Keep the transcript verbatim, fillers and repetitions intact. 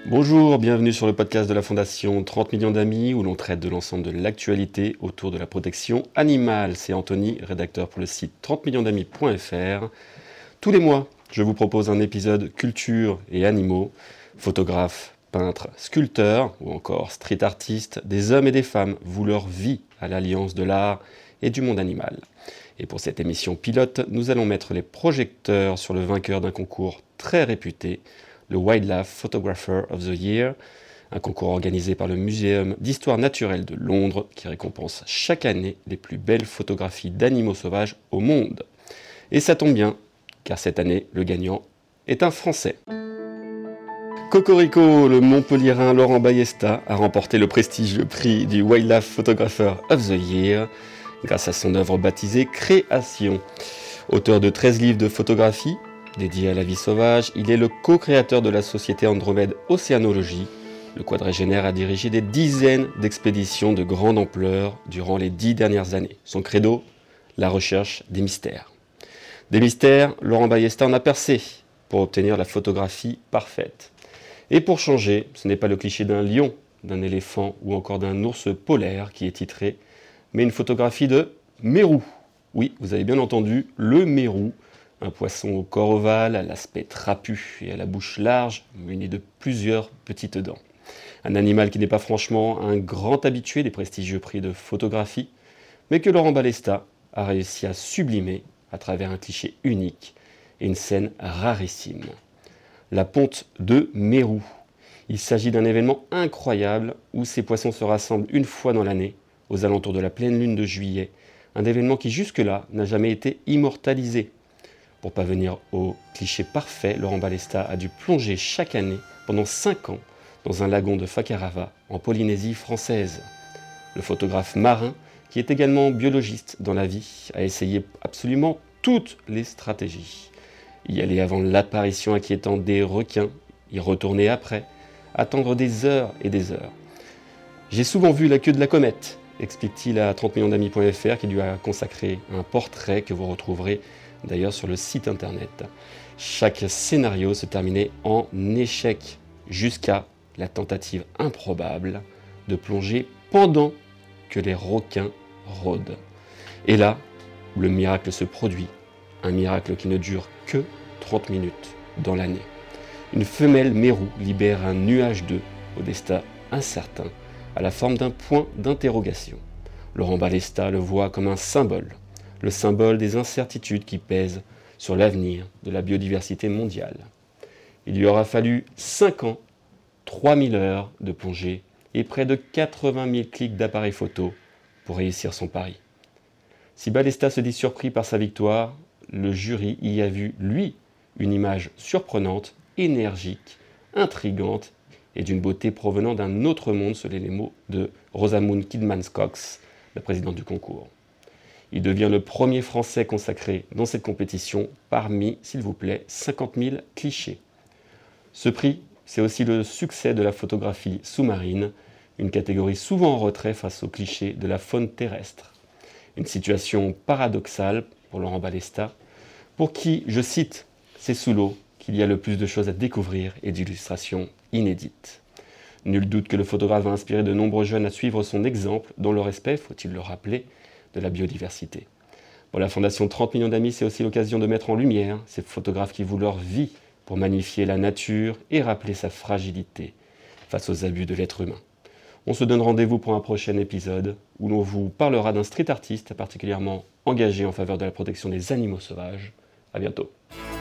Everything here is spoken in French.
Bonjour, bienvenue sur le podcast de la Fondation trente millions d'amis où l'on traite de l'ensemble de l'actualité autour de la protection animale. C'est Anthony, rédacteur pour le site trente millions d'amis point f r. Tous les mois, je vous propose un épisode culture et animaux, photographes, peintres, sculpteurs ou encore street artistes, des hommes et des femmes vouent leur vie à l'alliance de l'art et du monde animal. Et pour cette émission pilote, nous allons mettre les projecteurs sur le vainqueur d'un concours très réputé, le Wildlife Photographer of the Year, un concours organisé par le Muséum d'Histoire Naturelle de Londres qui récompense chaque année les plus belles photographies d'animaux sauvages au monde. Et ça tombe bien, car cette année, le gagnant est un Français. Cocorico, le Montpelliérain Laurent Ballesta a remporté le prestigieux prix du Wildlife Photographer of the Year grâce à son œuvre baptisée Création. Auteur de treize livres de photographie, dédié à la vie sauvage, il est le co-créateur de la société Andromède Océanologie. Le quadragénaire a dirigé des dizaines d'expéditions de grande ampleur durant les dix dernières années. Son credo, la recherche des mystères. Des mystères, Laurent Ballesta en a percé pour obtenir la photographie parfaite. Et pour changer, ce n'est pas le cliché d'un lion, d'un éléphant ou encore d'un ours polaire qui est titré, mais une photographie de mérou. Oui, vous avez bien entendu, le mérou. Un poisson au corps ovale, à l'aspect trapu et à la bouche large, muni de plusieurs petites dents. Un animal qui n'est pas franchement un grand habitué des prestigieux prix de photographie, mais que Laurent Ballesta a réussi à sublimer à travers un cliché unique et une scène rarissime. La ponte de Mérou. Il s'agit d'un événement incroyable où ces poissons se rassemblent une fois dans l'année, aux alentours de la pleine lune de juillet, un événement qui jusque-là n'a jamais été immortalisé. Pour parvenir au cliché parfait, Laurent Ballesta a dû plonger chaque année, pendant cinq ans, dans un lagon de Fakarava, en Polynésie française. Le photographe marin, qui est également biologiste dans la vie, a essayé absolument toutes les stratégies. Y aller avant l'apparition inquiétante des requins, y retourner après, attendre des heures et des heures. J'ai souvent vu la queue de la comète, explique-t-il à trente millions d'amis point f r, qui lui a consacré un portrait que vous retrouverez d'ailleurs sur le site internet. Chaque scénario se terminait en échec, jusqu'à la tentative improbable de plonger pendant que les requins rôdent. Et là, le miracle se produit, un miracle qui ne dure que trente minutes dans l'année. Une femelle mérou libère un nuage d'œufs au destin incertain, à la forme d'un point d'interrogation. Laurent Ballesta le voit comme un symbole, le symbole des incertitudes qui pèsent sur l'avenir de la biodiversité mondiale. Il lui aura fallu cinq ans, trois mille heures de plongée et près de quatre-vingt mille clics d'appareil photo pour réussir son pari. Si Ballesta se dit surpris par sa victoire, le jury y a vu, lui, une image surprenante, énergique, intrigante et d'une beauté provenant d'un autre monde, selon les mots de Rosamund Kidman-Cox, la présidente du concours. Il devient le premier Français consacré dans cette compétition parmi, s'il vous plaît, cinquante mille clichés. Ce prix, c'est aussi le succès de la photographie sous-marine, une catégorie souvent en retrait face aux clichés de la faune terrestre. Une situation paradoxale pour Laurent Ballesta, pour qui, je cite, « c'est sous l'eau qu'il y a le plus de choses à découvrir et d'illustrations inédites ». Nul doute que le photographe va inspirer de nombreux jeunes à suivre son exemple, dans le respect, faut-il le rappeler, de la biodiversité. Pour la Fondation trente millions d'amis, c'est aussi l'occasion de mettre en lumière ces photographes qui vouent leur vie pour magnifier la nature et rappeler sa fragilité face aux abus de l'être humain. On se donne rendez-vous pour un prochain épisode où l'on vous parlera d'un street artiste particulièrement engagé en faveur de la protection des animaux sauvages. À bientôt.